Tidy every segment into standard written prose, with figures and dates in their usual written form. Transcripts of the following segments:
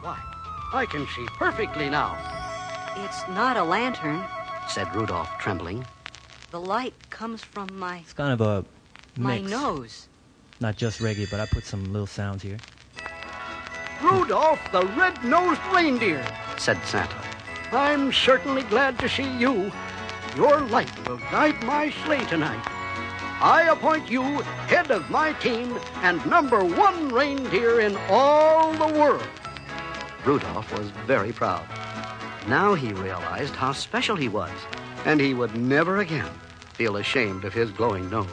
Why, I can see perfectly now. It's not a lantern, said Rudolph, trembling. The light comes from It's kind of a my mix. nose. Not just reggae, but I put some little sounds here. Rudolph the red-nosed reindeer, said Santa. I'm certainly glad to see you. Your light will guide my sleigh tonight. I appoint you head of my team and #1 reindeer in all the world. Rudolph was very proud. Now he realized how special he was, and he would never again feel ashamed of his glowing nose.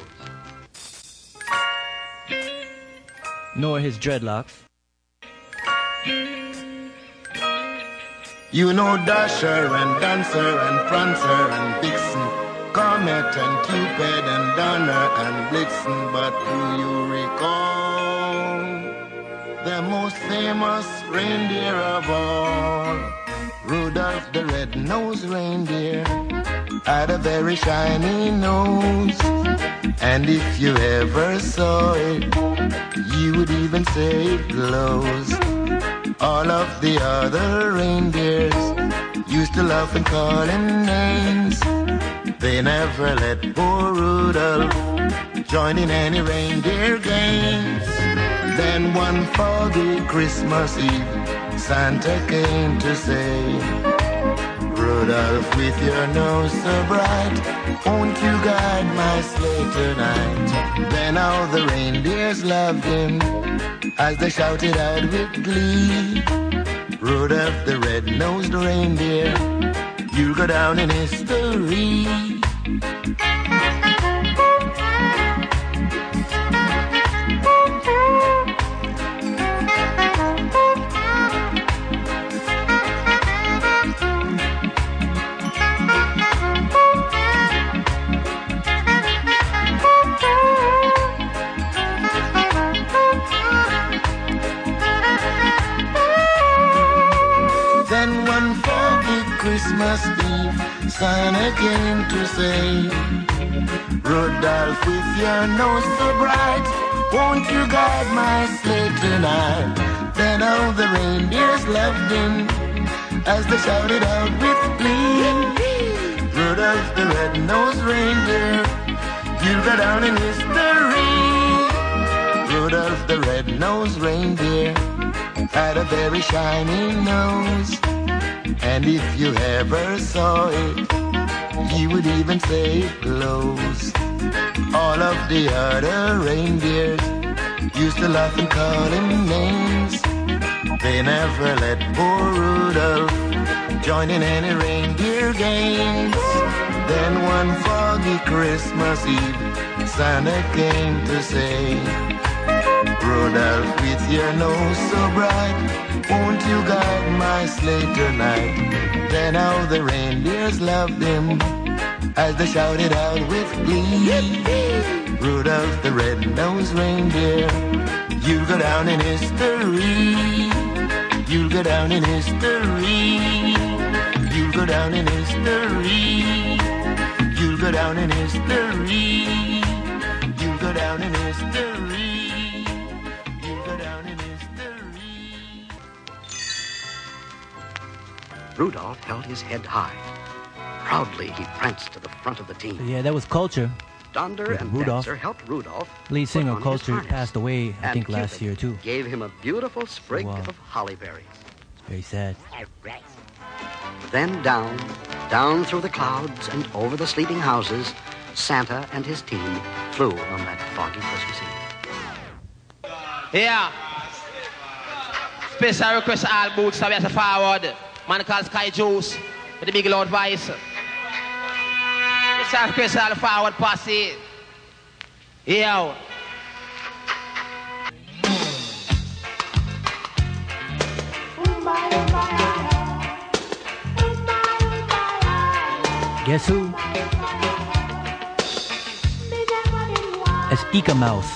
Nor his dreadlocks. You know Dasher and Dancer and Prancer and Vixen, Comet and Cupid and Donner and Blitzen, but do you recall the most famous reindeer of all? Rudolph the red-nosed reindeer had a very shiny nose, and if you ever saw it, you would even say it glows. All of the other reindeers used to laugh and call him names. They never let poor Rudolph join in any reindeer games. Then one foggy Christmas Eve, Santa came to say, Rudolph, with your nose so bright, won't you guide my sleigh tonight? Then all the reindeers loved him as they shouted out with glee, Rudolph the red-nosed reindeer, you'll go down in history. Then one foggy Christmas Eve, Santa came to say, Rudolph, with your nose so bright, won't you guide my sleigh tonight? Then all the reindeers loved him as they shouted out with glee, Rudolph the red-nosed reindeer, you'll go down in history. Rudolph the red-nosed reindeer had a very shiny nose, and if you ever saw it, you would even say it glows. All of the other reindeers used to laugh and call him names. They never let poor Rudolph join in any reindeer games. Then one foggy Christmas Eve, Santa came to say, Rudolph, with your nose so bright, won't you guide my sleigh tonight? Then all the reindeers loved him as they shouted out with glee, Rudolph the red-nosed reindeer, you'll go down in history. You'll go down in history. You'll go down in history. You'll go down in history. You'll go down in history. Rudolph held his head high. Proudly, he pranced to the front of the team. So yeah, that was Culture. Donder and Rudolph. Dancer helped Rudolph. Lead singer put on his Culture harness. passed away, I think, And last Cupid year, too. Gave him a beautiful sprig Wow. of holly berries. It's very sad. Then down through the clouds and over the sleeping houses, Santa and his team flew on that foggy Christmas Eve. Yeah. Special request all boots to be as a forward. Man called Sky Juice with the big loud voice. Special request all forward posse. Yeah. Guess who? It's Ika Mouse.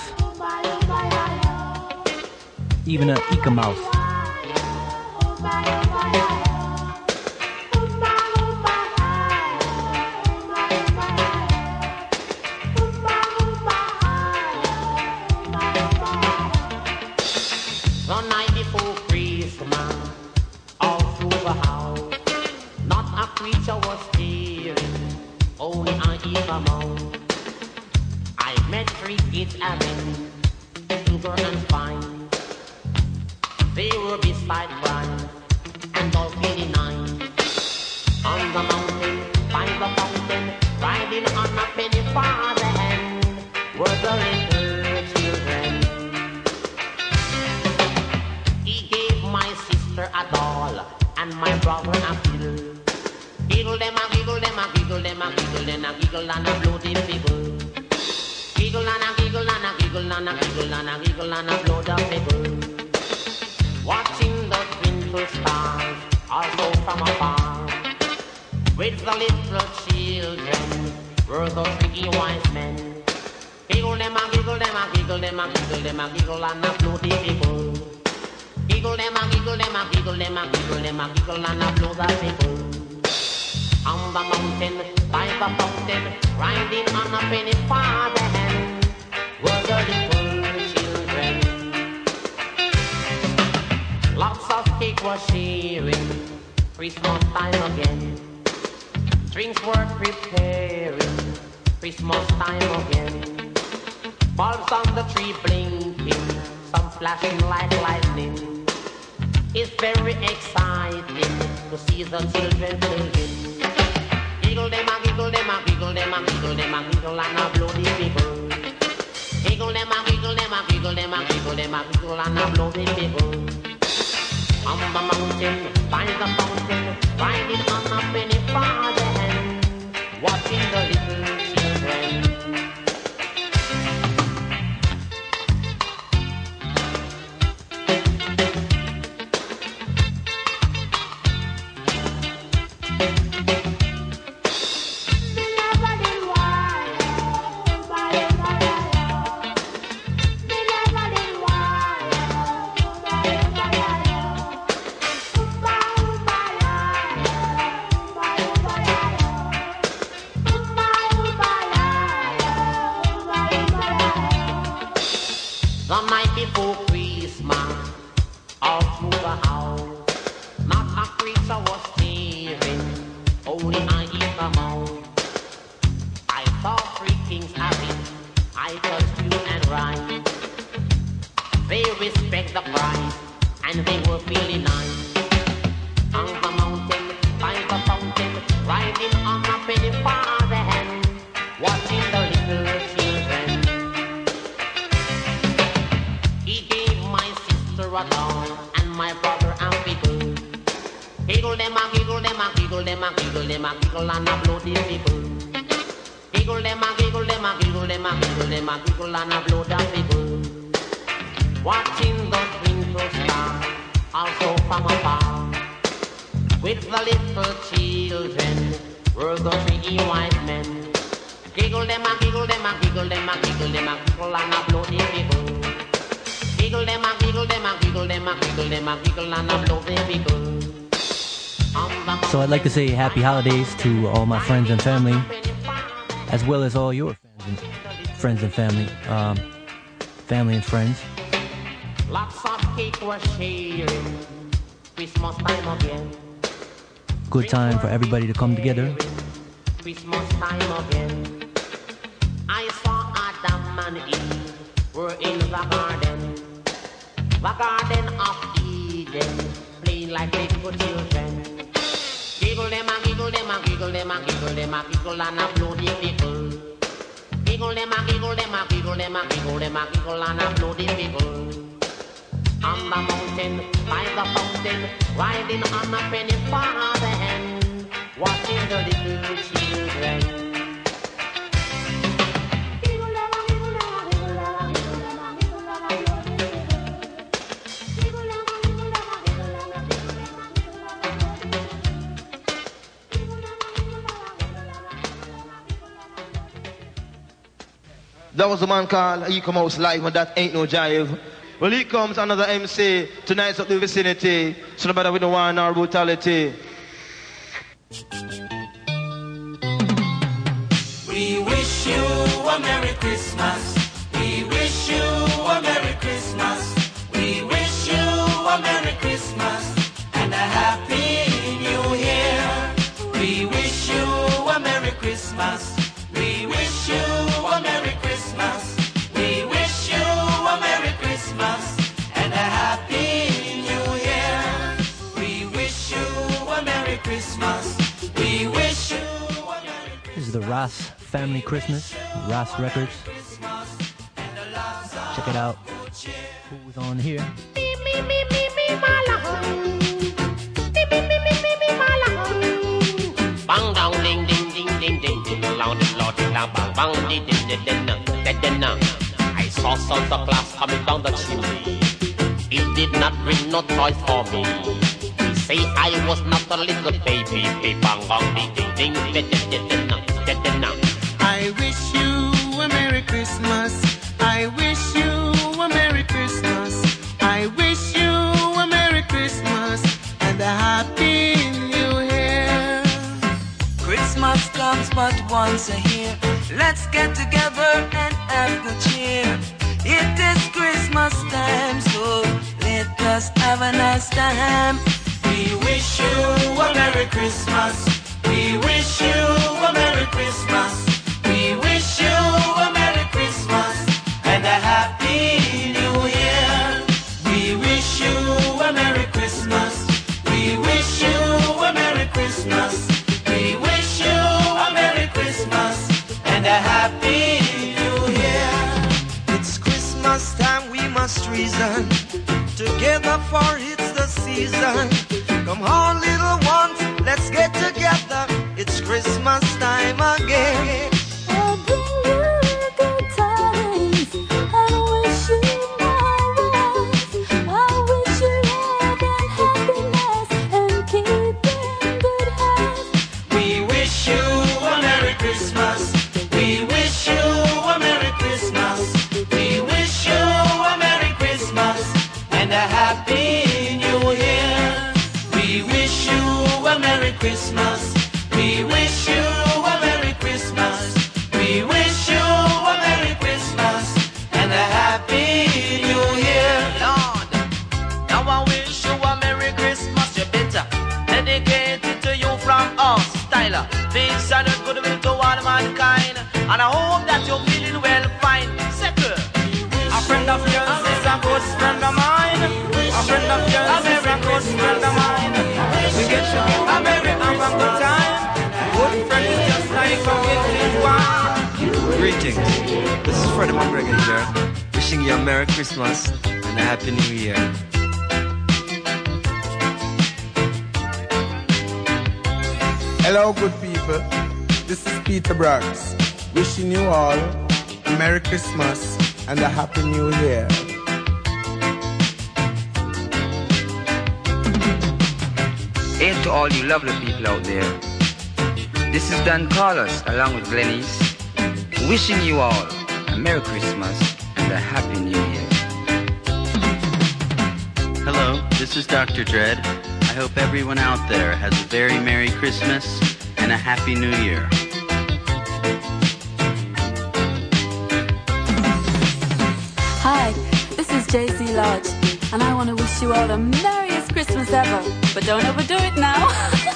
Even a Ika Mouse. The night before Christmas, beside Christ and all 89. On the mountain, by the fountain, riding on a penny farther hand, were the little children. He gave my sister a doll and my brother a fiddle. Giggle them a giggle them a giggle them a giggle them a giggle and a bloody figgle. Giggle and a giggle and a giggle and a giggle and a giggle and a blow the figgle. Watching the twinkle stars also from afar. With the little children were those tricky wise men. Giggle them a giggle them a giggle them a giggle them a giggle and a blow the figgle. Giggle them a giggle them a giggle them a giggle them a giggle and a blow the figgle. On the mountain, by the fountain, riding on a penny farther hand, were the little children. Lots of cake was sharing, Christmas time again. Drinks were preparing, Christmas time again. Bulbs on the tree blinking, some flashing like lightning. It's very exciting to see the children playing. Giggle them a giggle them a giggle them a giggle them a giggle and a blow the figgle. Giggle them a giggle them a giggle them a giggle them a giggle and a blow the figgle. On the mountain, by the fountain, riding on a penny farther hand, watching the little children. The night before Christmas, all through the house, not a creature was stirring, only I eat them out. I saw three kings having, I touched you and right. They respect the price, and they were feeling nice. On the mountain, by the fountain, riding on a penny farther hand, watching the little children. He gave my sister a doll and my brother a fiddle. Giggle them a giggle them a giggle them a giggle them a giggle and a blow the figgle. Giggle them a giggle them a giggle them a giggle them a giggle and a blow the figgle. Watching the twinkle star also from afar. With the little children were the three wise men. Giggle them a giggle them a giggle them a giggle them a giggle and a blow the figgle. Giggle them a giggle them a giggle them a giggle them a giggle and a blow the figgle. So I'd like to say happy holidays to all my friends and family, as well as all your friends and family, family and friends. Lots of cake was sharing, Christmas time again. Good time for everybody to come together. Christmas time again. I saw Adam and Eve were in the garden of Eden, playing like little children. Giggle them a giggle them a giggle them a giggle them a giggle and a blow the figgle. Giggle them a giggle them a giggle them a giggle them a giggle and a blow the figgle. On the mountain, by the fountain, riding on a penny farther hand, watching the little children. That was a man called Ecomouse Live, and that ain't no jive. Well, here comes another MC to nice up the vicinity, so no matter with the war or brutality. We wish you a Merry Christmas. We wish you a Merry Christmas. We wish you a Merry Christmas and a Happy New Year. We wish you a Merry Christmas. We wish you a Merry Christmas. We wish you a Merry Christmas and a Happy New Year. Ross Family Christmas, Ross Records. Check it out. Who's on here? Bang down ding ding ding ding ding ding loud and loud bang bang ding ding ding ding. I saw Santa Claus coming down the chimney. He did not bring no toys for me. He say I was not a little baby. Bang bang ding ding ding ding ding. I wish you a Merry Christmas. I wish you a Merry Christmas. I wish you a Merry Christmas and a Happy New Year. Christmas comes but once a year. Let's get together and have good cheer. It is Christmas time, so let us have a nice time. We wish you a Merry Christmas. We wish you a Merry Christmas. We wish you a Merry Christmas and a Happy New Year. We wish you a Merry Christmas. We wish you a Merry Christmas. We wish you a Merry Christmas and a Happy New Year. It's Christmas time, we must reason together, for it's the season. Come on, little ones, let's get together. It's Christmas time again. I'll bring you good tidings and wish you my wife. I wish you love and happiness and keep in good health. We wish you a Merry Christmas. We wish you a Merry Christmas. We wish you a Merry Christmas and a Happy New Year. We wish you a Merry Christmas. We wish you a Merry Christmas. We wish you a Merry Christmas and a Happy New Year. Lord, now I wish you a Merry Christmas, you better dedicate it to you from us, Tyler. Peace and goodwill to all mankind, and I hope that you're feeling well, fine. Second, a friend of yours is a good friend of mine. A friend of yours is a good friend of mine. We get together, baby, have a good time. Good friend is just like a wicked one. Greetings. This is Freddie McGregor here, wishing you a Merry Christmas and a Happy New Year. Hello, good people. This is Peter Braggs, wishing you all a Merry Christmas and a Happy New Year. Hey to all you lovely people out there. This is Dan Carlos along with Glennis, wishing you all a Merry Christmas and a Happy New Year. Hello, this is Dr. Dread. I hope everyone out there has a very Merry Christmas and a Happy New Year. Hi, this is JC Lodge, and I want to wish you all the merriest Christmas ever. But don't overdo it now.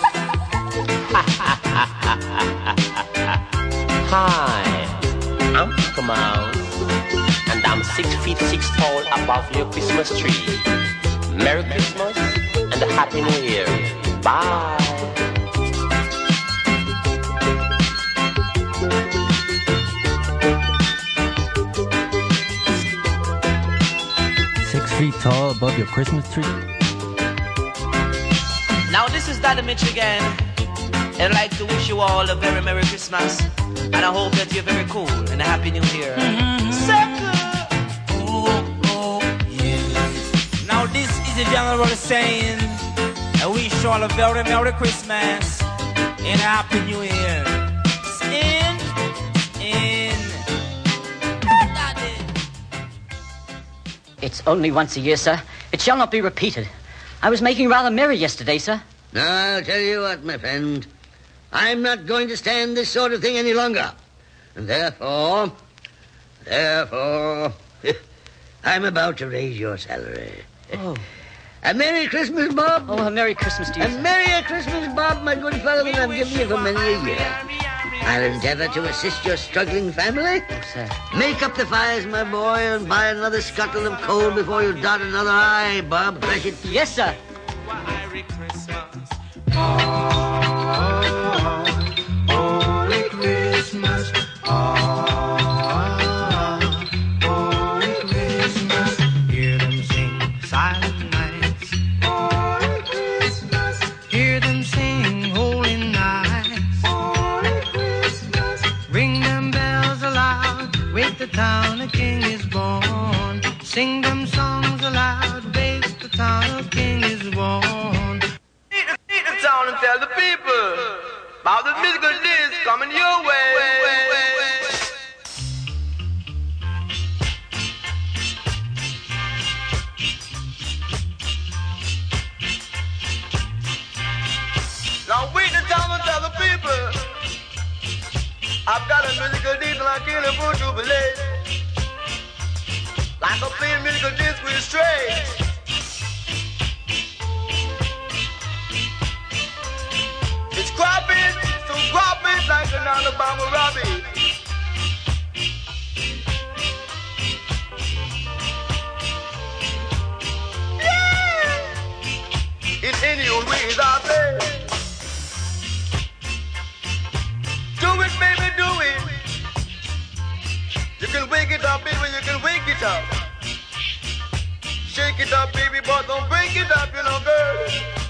Hi, I'm Mickey Mouse, and I'm 6 feet 6 tall above your Christmas tree. Merry Christmas and a Happy New Year. Bye. Feet tall above your Christmas tree. Now this is Daddy Mitch again, and I'd like to wish you all a very Merry Christmas, and I hope that you're very cool and a Happy New Year. Now this is the general saying, I wish you all a very Merry Christmas and a Happy New Year. It's only once a year, sir. It shall not be repeated. I was making rather merry yesterday, sir. I'll tell you what, my friend. I'm not going to stand this sort of thing any longer. And therefore, I'm about to raise your salary. Oh. A Merry Christmas, Bob. Oh, a Merry Christmas to you, A Merrier Christmas, Bob, my good fellow, than I've given you for many a year. I'll endeavor to assist your struggling family. Oh, sir. Make up the fires, my boy, and buy another scuttle of coal before you dot another I, Bob. Bless it. Yes, sir. Merry Christmas. Holy Christmas. Christmas. Holy Christmas. Hear them sing silent nights. Holy Christmas. Hear them sing holy nights. Holy Christmas. Ring them bells aloud. Wake the town a king is born. Sing them songs aloud. Wake the town a king is born. Need the town and tell the people about the musical disc coming your way. Now we the town and tell the people I've got a musical disc and I can't afford to believe. Like a plain musical disc with strings. It's cropping, so cropping like an Alabama Robbie. Yeah! In any old ways I play. Do it, baby, do it. You can wake it up, baby, you can wake it up. Shake it up, baby, but don't break it up, you know, girl.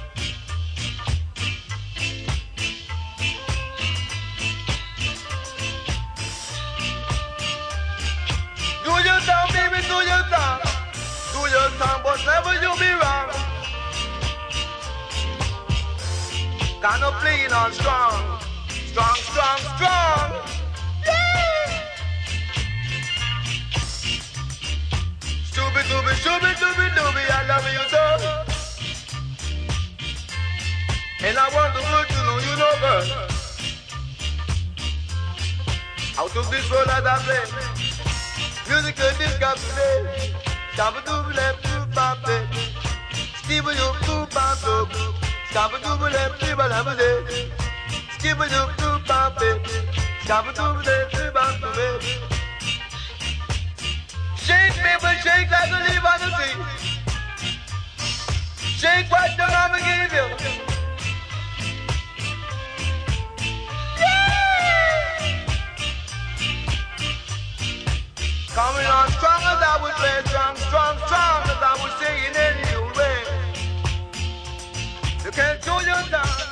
Do your thing, baby, do your thing. Do your thing, but never you be wrong. Kind of playing on strong. Strong, strong, strong. Yeah! Stupid, stupid, stupid, stupid, stupid, I love you so. And I want the world to know you know, girl. Out of this world as I play. Musical disco today. Shabba-dooba left to pop it. Skibba you to pop up. Shabba-dooba left to pop it. Skibba you to pop it. Shabba-dooba left to pop it. Shake, baby, shake like a leaf on the tree. Shake what the mama gave you. Coming on strong as I would play, strong, strong, strong as I would say in any old way. You can't show your time.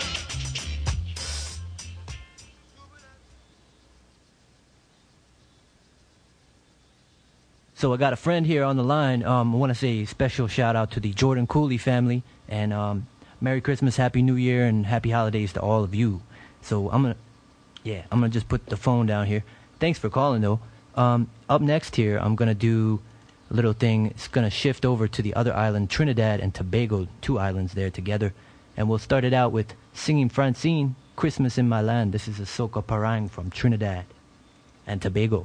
So I got a friend here on the line. I want to say a special shout out to the Jordan Cooley family, and Merry Christmas, Happy New Year, and Happy Holidays to all of you. So I'm gonna just put the phone down here. Thanks for calling though. Up next here, I'm gonna do a little thing. It's gonna shift over to the other island, Trinidad and Tobago, 2 islands there together, and we'll start it out with singing Francine, "Christmas in My Land." This is a soca parang from Trinidad and Tobago.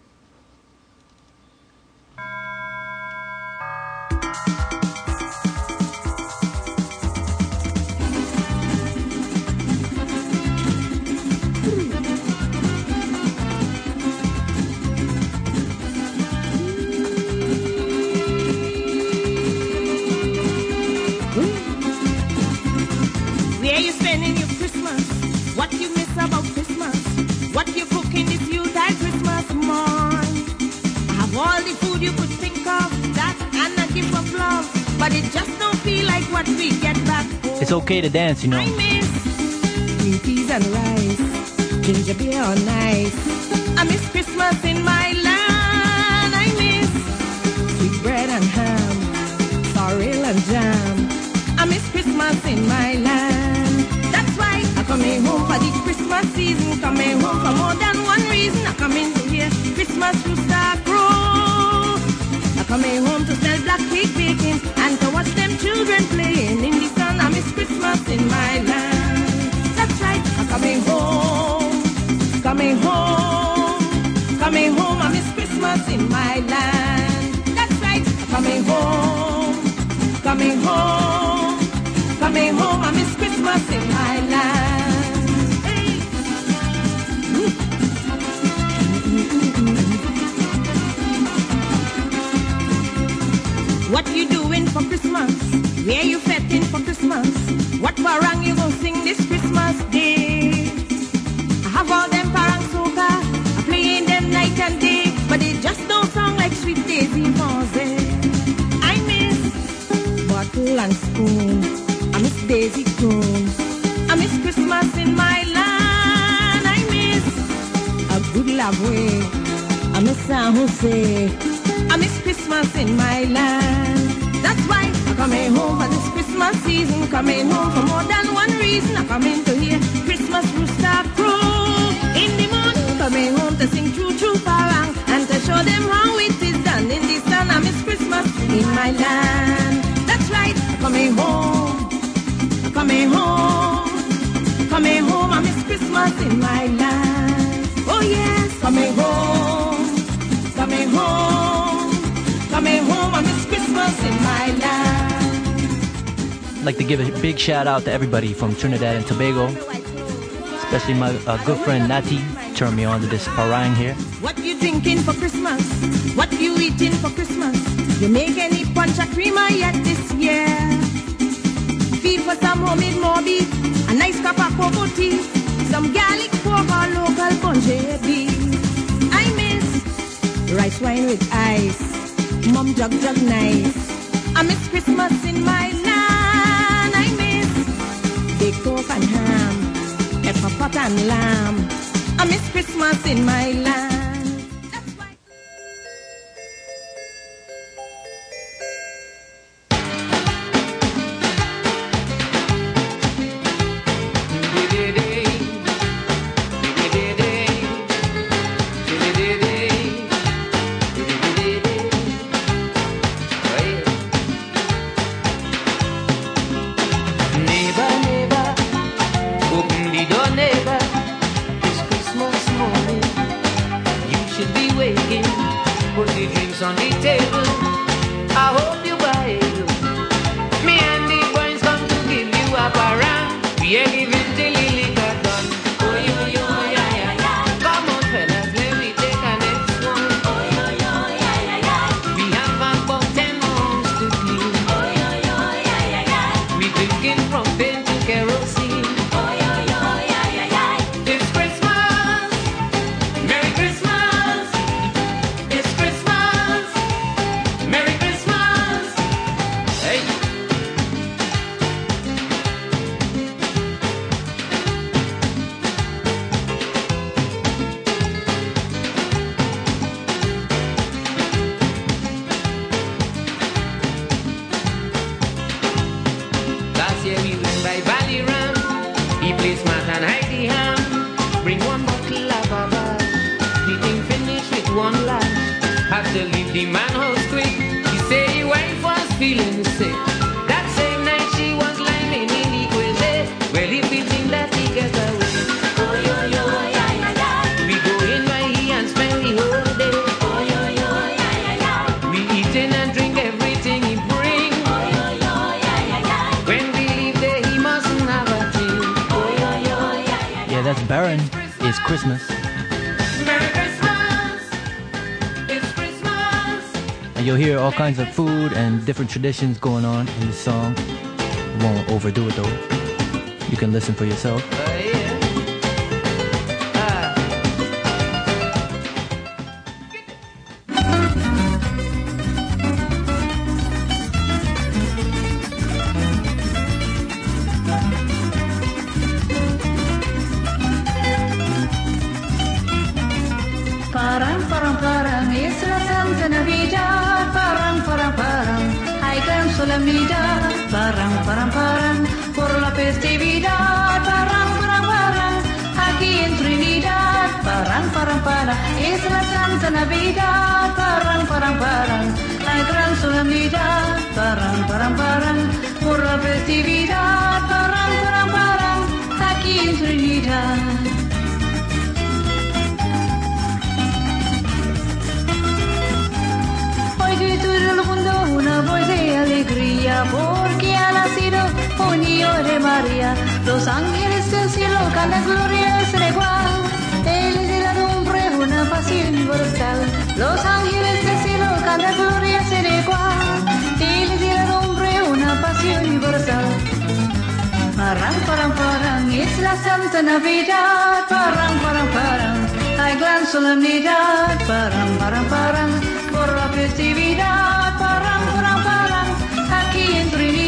Where you spending your Christmas? What you miss about Christmas? What you cooking this Yuletide Christmas morn? I have all the food you could think of, that and a gift of love, but it just don't feel like what we get back home. It's okay to dance, you know. I miss green peas and rice, ginger beer on ice. I miss Christmas in my land. I miss sweet bread and ham, sorrel and jam. I miss Christmas in my land. That's why I'm coming home for the Christmas season. Coming home for more than one reason. I'm coming to hear Christmas rooster crow. I'm coming home to sell black cake baking and to watch them children playing in the sun. I miss Christmas in my land. That's right, I'm coming home. Coming home. Coming home, I miss Christmas in my land. That's right, I'm coming home. Coming home. Coming home, I miss Christmas in my land. Hey. What you doing for Christmas? Where you fetting for Christmas? What parang you gonna sing this Christmas day? I have all them parang soca bottle and spoon. I miss Daisy Coon. I miss Christmas in my land. I miss a good love way. I miss San Jose. I miss Christmas in my land. That's why I'm coming home for this Christmas season. Coming home for more than one reason. I'm coming to hear Christmas rooster crow in the morning. Coming home to sing true true parang and to show them how it is done in this town. I miss Christmas in my land. That's right, I'm coming home. I'm coming home. Coming home, I miss Christmas in my land. Oh yes, coming home. Coming home. Coming home, I miss Christmas in my land. I'd like to give a big shout out to everybody from Trinidad and Tobago, especially my good friend Nati. Turned me on to this parang here. What you drinking for Christmas? What you eating for Christmas? You make any punch or creamer yet this year? Feel for some homemade morbid, a nice cup of cocoa tea, some garlic pork or local punjabi. I miss rice wine with ice, mom jug nice. I miss Christmas in my land. I miss baked pork and ham, pepper pot and lamb. I miss Christmas in my land. Baron is Christmas. Merry Christmas, it's Christmas. And you'll hear all kinds of food and different traditions going on in this song. Won't overdo it though. You can listen for yourself. Parang, por la festividad, parang, aquí en Trinidad, parang, es la Santa Navidad, parang, hay gran solemnidad, parang, por la festividad, parang, aquí en Trinidad. Hoy que todo el mundo una voz de alegría, porque ha nacido un niño de María. Los ángeles del cielo cantan gloria al ser igual. Él es el hombre, una paz universal. Los ángeles del cielo cantan gloria al ser igual. Él es el hombre, una paz universal. Parang, es la Santa Navidad. Parang, hay gran solemnidad. Parang, por la festividad. Parang, aquí en Trinidad.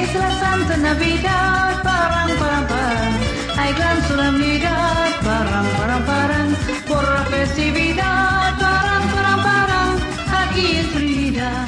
Es la Santa Navidad, parang, parang, parang. Hay gran solemnidad, parang, parang, parang. Por la festividad, parang, parang, parang. Aquí es Trinidad.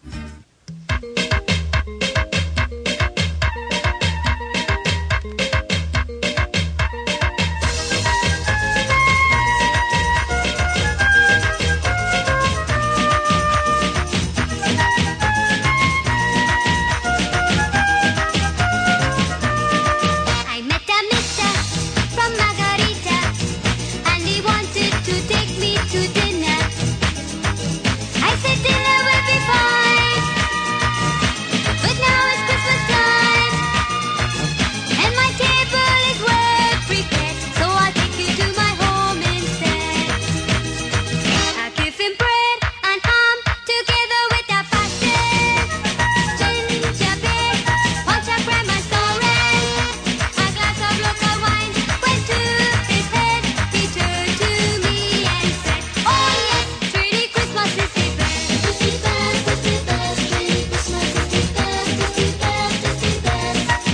I met a mister from Margarita, and he wanted to take me to dinner. I said dinner will be fine, but now it's Christmas time, and my table is well prepared, so I'll take you to my home instead. I'll give him bread and ham together with a passion, ginger beer, punch a grandma orange. A glass of local wine went to his head. He turned to me and said, "Oh yes, pretty Christmas is the best. It's the best, it's the best. Pretty Christmas is the best, it's the best, it's the best."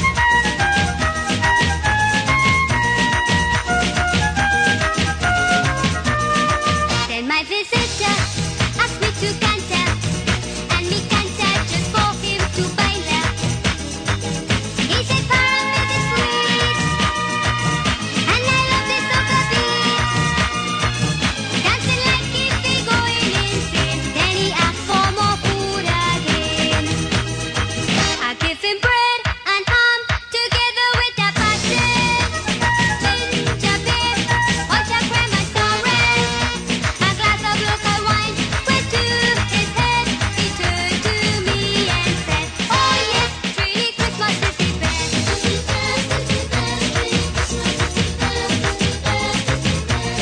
Then my visitor asked me to canter, and me canter just for him to baila. He said, "Pyramid is sweet, and I love this soca beat. Dancing like if he going insane." Then he asked for more food again. I give him bread and ham together with a passion, ginger beer, punch a grandma orange. A glass of local wine went to his head. He turned to me and said, "Oh yes, pretty Christmas is the best. It's the best, it's the best. Pretty Christmas is the best, it's the best, it's the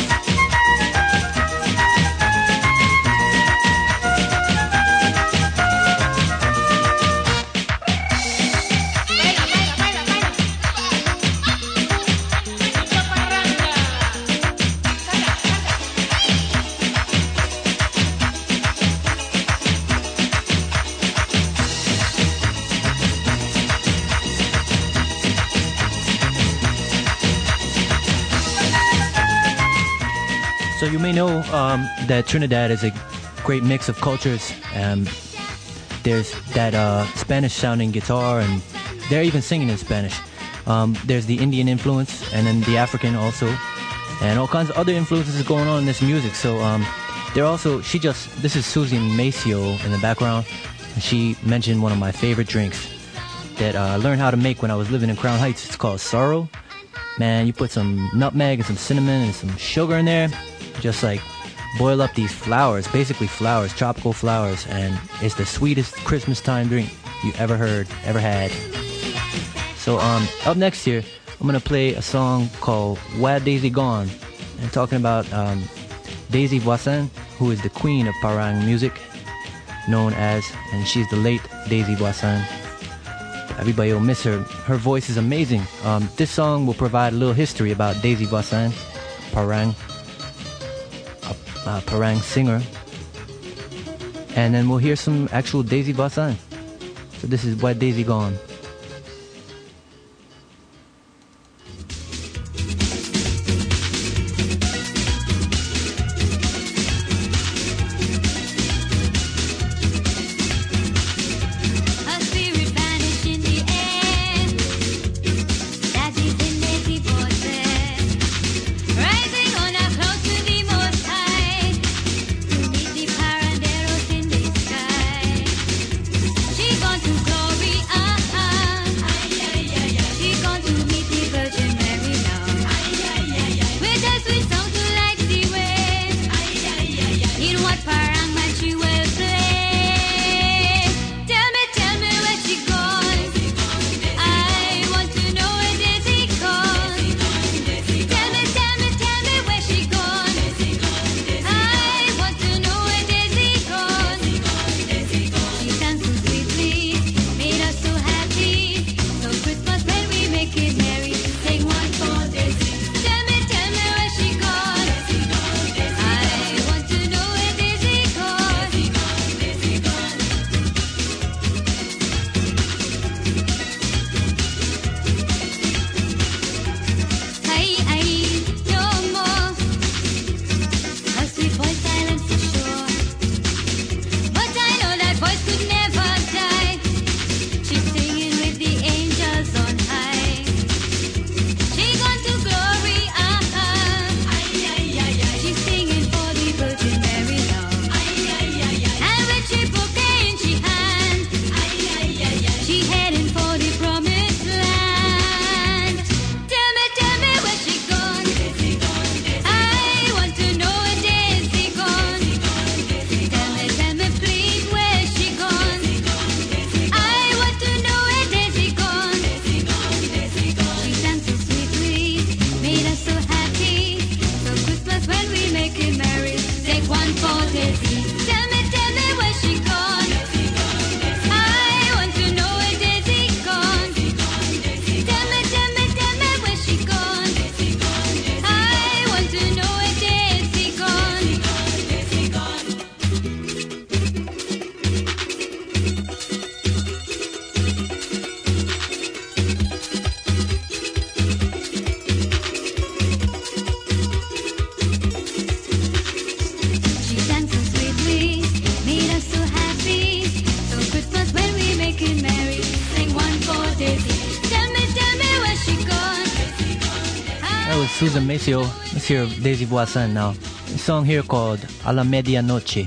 So you may know that Trinidad is a great mix of cultures. There's that Spanish-sounding guitar, and they're even singing in Spanish. There's the Indian influence, and then the African also, and all kinds of other influences going on in this music. So they're also, this is Susie Maceo in the background, and she mentioned one of my favorite drinks that I learned how to make when I was living in Crown Heights. It's called Sorrow. Man, you put some nutmeg and some cinnamon and some sugar in there, just like boil up these flowers, basically flowers, tropical flowers, and it's the sweetest Christmas time drink you ever had. So up next here, I'm gonna play a song called Where Daisy Gone, and talking about Daisy Voisin, who is the queen of Parang music, known as, and she's the late Daisy Voisin. Everybody will miss her. Her voice is amazing. This song will provide a little history about Daisy Voisin, Parang singer, and then we'll hear some actual Daisy Voisin. So this is Where Daisy Gone. A spirit vanished in the air. That is in Daisy Voisin, rising on a close to the Most High, to meet the paranderos in the sky. She gone to glory, Susan Maceo. Let's hear Daisy Voisin now. A song here called A la Medianoche.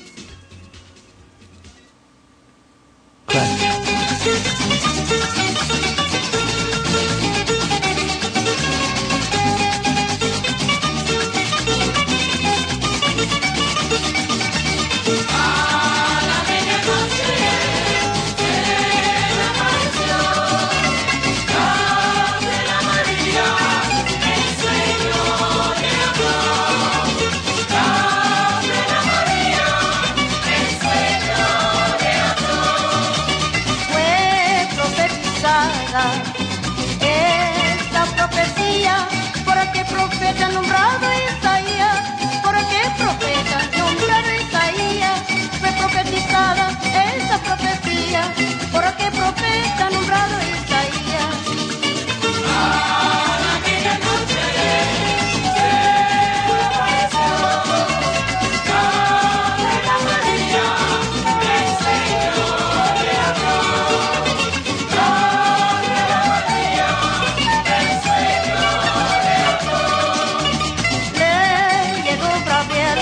Fue profetizada esta profecía por aquel profeta nombrado Isaías, por aquel profeta nombrado Isaías. Fue profetizada esta profecía por aquel profeta nombrado Isaías. A la medianoche se apareció la María, el Señor le habló. Le llegó Gabriel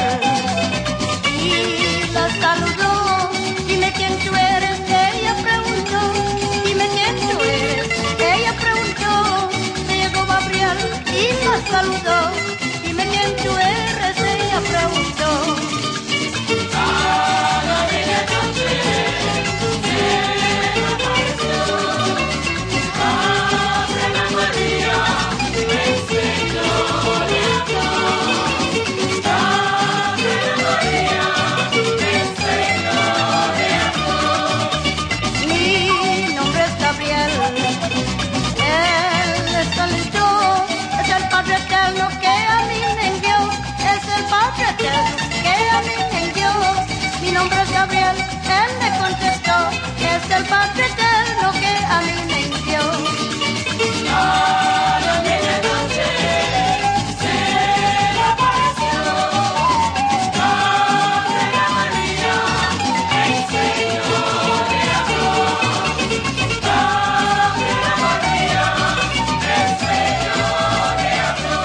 y la saludó. Dime quién tú eres, ella preguntó. Dime quién tú eres, ella preguntó. Le llegó Gabriel y la saludó. Dime quién tú eres, ella preguntó. A la medianoche se apareció la María, el Señor le habló. María, el Señor le habló. Mi nombre es Gabriel, Él es talento, es el Padre eterno que a mí me envió, es el Padre eterno que a mí me envió. Mi nombre es Gabriel, Él me contestó, es el Padre eterno que a mí me envió. A la medianoche se apareció la María, el Señor le habló. La María, el Señor le habló.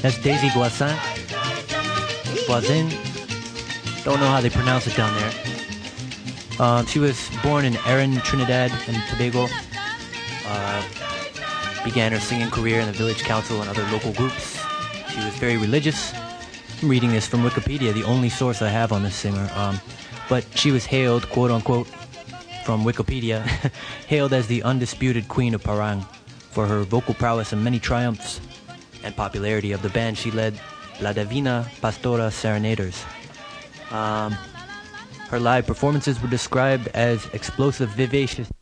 That's Daisy Voisin. Voisin. Don't know how they pronounce it down there. She was born in Erin, Trinidad and Tobago. Began her singing career in the village council and other local groups. She was very religious. I'm reading this from Wikipedia, the only source I have on this singer. But she was hailed, quote unquote, from Wikipedia, hailed as the undisputed queen of Parang for her vocal prowess and many triumphs and popularity of the band she led, La Divina Pastora Serenaders. Her live performances were described as explosive, vivacious,